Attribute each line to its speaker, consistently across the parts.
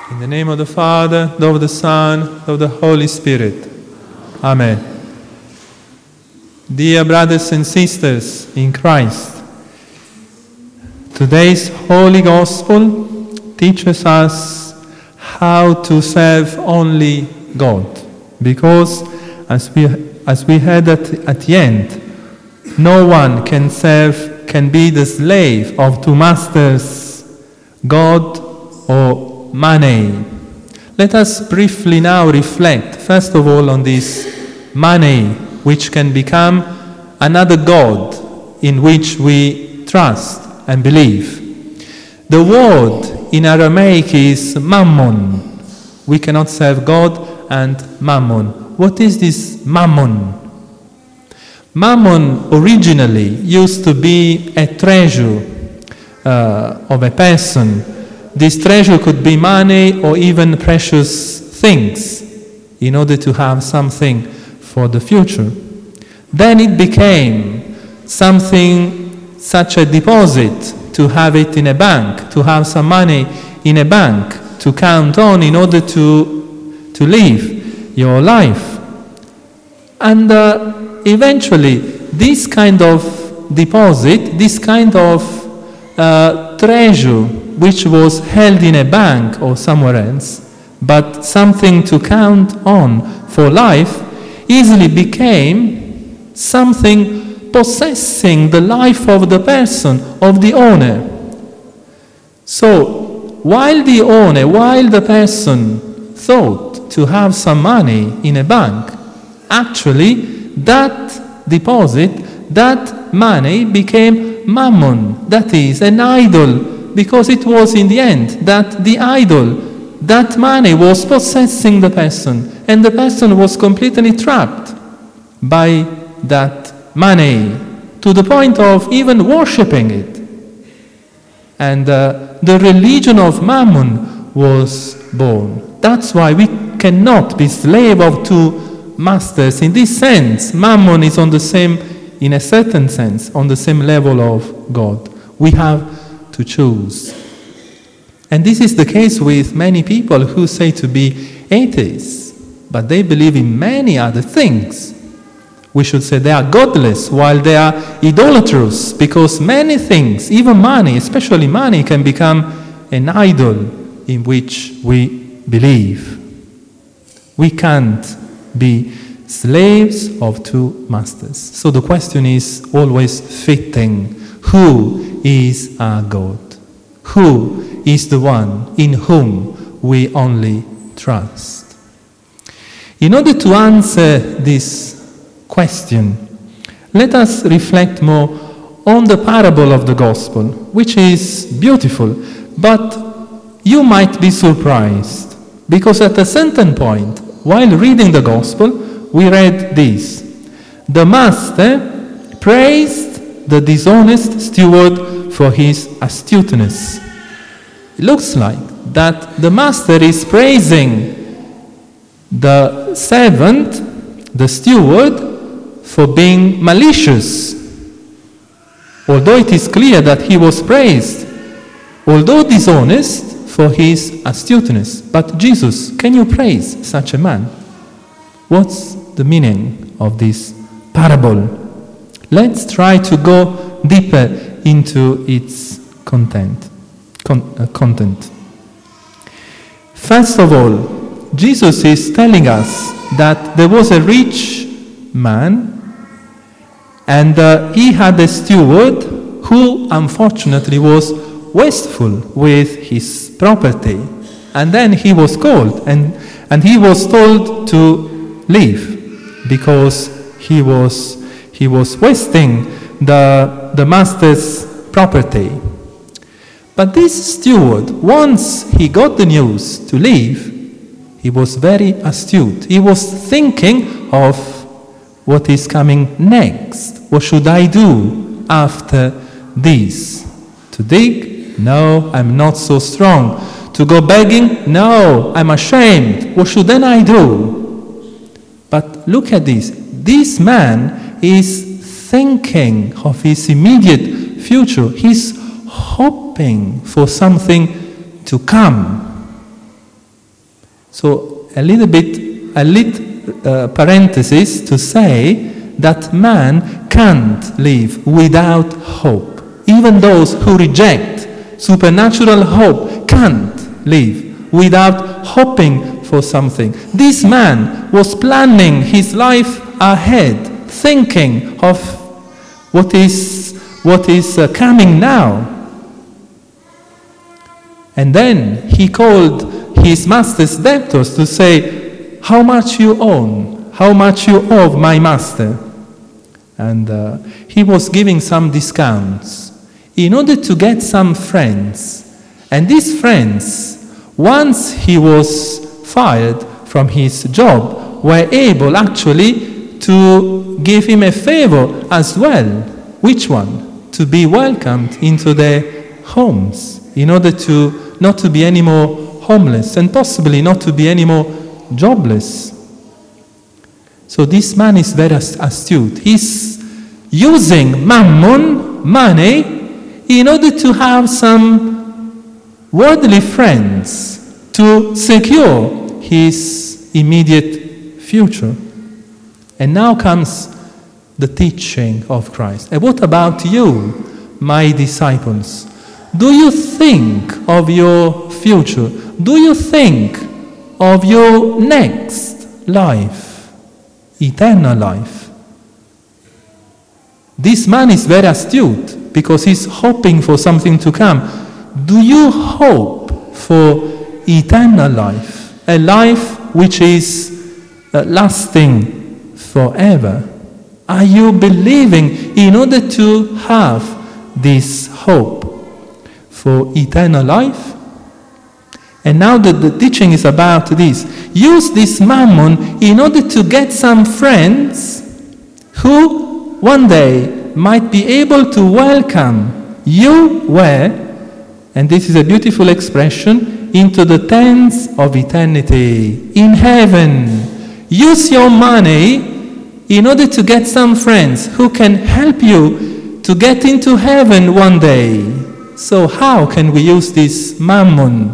Speaker 1: In the name of the Father, and of the Son, and of the Holy Spirit. Amen. Dear brothers and sisters in Christ, today's Holy Gospel teaches us how to serve only God. Because, as we heard at the end, no one can be the slave of two masters, God or money. Let us briefly now reflect, first of all, on this money, which can become another God in which we trust and believe. The word in Aramaic is mammon. We cannot serve God and mammon. What is this mammon? Mammon originally used to be a treasure of a person. This treasure could be money or even precious things in order to have something for the future. Then it became something such a deposit, to have it in a bank, to have some money in a bank, to count on in order to live your life. And eventually, this kind of deposit, this kind of treasure, which was held in a bank or somewhere else, but something to count on for life, easily became something possessing the life of the person, of the owner. So, while the person thought to have some money in a bank, actually that deposit, that money became mammon, that is, an idol, because it was in the end that the idol, that money was possessing the person, and the person was completely trapped by that money, to the point of even worshipping it. And the religion of mammon was born. That's why we cannot be slave of two masters. In this sense, mammon is in a certain sense, on the same level of God. We have to choose. And this is the case with many people who say to be atheists, but they believe in many other things. We should say they are godless while they are idolatrous, because many things, even money, especially money, can become an idol in which we believe. We can't be slaves of two masters. So the question is always fitting. Who is our God? Who is the one in whom we only trust? In order to answer this question, let us reflect more on the parable of the gospel, which is beautiful, but you might be surprised, because at a certain point, while reading the gospel, we read this: the master praised the dishonest steward for his astuteness. It looks like that the master is praising the servant, the steward, for being malicious, although it is clear that he was praised, although dishonest, for his astuteness. But Jesus, can you praise such a man? What's the meaning of this parable? Let's try to go deeper into its content. First of all, Jesus is telling us that there was a rich man, and he had a steward who unfortunately was wasteful with his property. And then he was called and he was told to leave, because he was wasting the master's property. But this steward, once he got the news to leave, he was very astute. He was thinking of what is coming next. What should I do after this? To dig? No, I'm not so strong. To go begging? No, I'm ashamed. What should then I do? But look at this. This man is thinking of his immediate future. He's hoping for something to come. So a little parenthesis to say that man can't live without hope. Even those who reject supernatural hope can't live without hoping for something. This man was planning his life ahead, thinking of what is coming now. And then he called his master's debtors to say, "How much you own? How much you owe my master?" And he was giving some discounts in order to get some friends. And these friends, once he was fired from his job, were able actually to give him a favor as well. Which one? To be welcomed into their homes, in order to not to be any more homeless, and possibly not to be any more jobless. So this man is very astute. He's using mammon, money, in order to have some worldly friends to secure his immediate future. And now comes the teaching of Christ. And what about you, my disciples? Do you think of your future? Do you think of your next life, eternal life? This man is very astute because he's hoping for something to come. Do you hope for eternal life, a life which is lasting forever? Are you believing in order to have this hope for eternal life? And now that the teaching is about this, use this mammon in order to get some friends who one day might be able to welcome you where, and this is a beautiful expression, into the tents of eternity, in heaven. Use your money in order to get some friends who can help you to get into heaven one day. So how can we use this mammon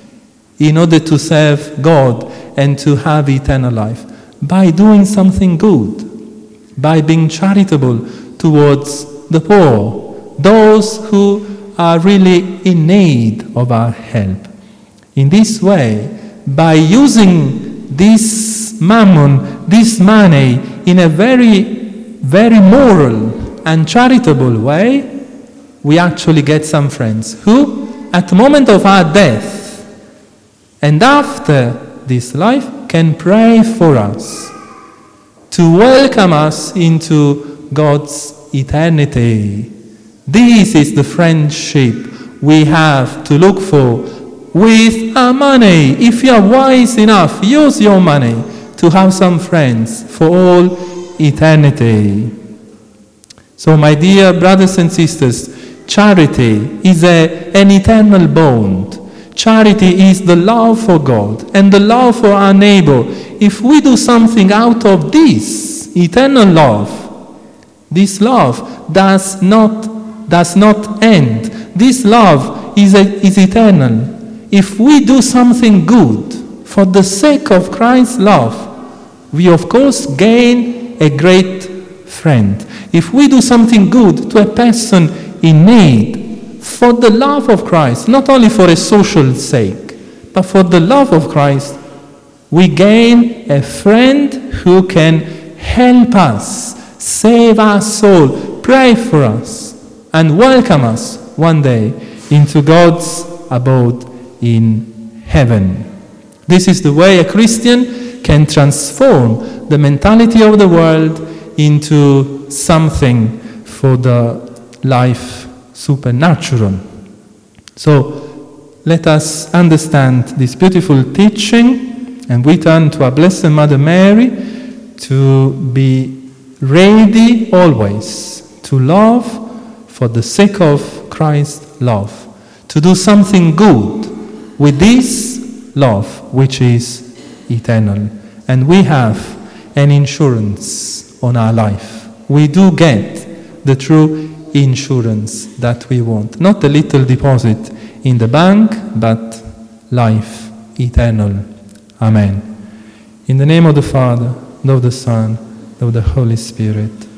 Speaker 1: in order to serve God and to have eternal life? By doing something good, by being charitable towards the poor, those who are really in need of our help. In this way, by using this mammon, this money, in a very, very moral and charitable way, we actually get some friends who, at the moment of our death and after this life, can pray for us, to welcome us into God's eternity. This is the friendship we have to look for with our money. If you are wise enough, use your money to have some friends for all eternity. So, my dear brothers and sisters, charity is an eternal bond. Charity is the love for God and the love for our neighbor. If we do something out of this eternal love, this love does not end. This love is eternal. If we do something good for the sake of Christ's love, we of course gain a great friend. If we do something good to a person in need, for the love of Christ, not only for a social sake, but for the love of Christ, we gain a friend who can help us, save our soul, pray for us, and welcome us one day into God's abode in heaven. This is the way a Christian can transform the mentality of the world into something for the life supernatural. So let us understand this beautiful teaching, and we turn to our Blessed Mother Mary to be ready always to love for the sake of Christ's love, to do something good with this love which is eternal. And we have an insurance on our life. We do get the true insurance that we want. Not a little deposit in the bank, but life eternal. Amen. In the name of the Father, and of the Son, and of the Holy Spirit.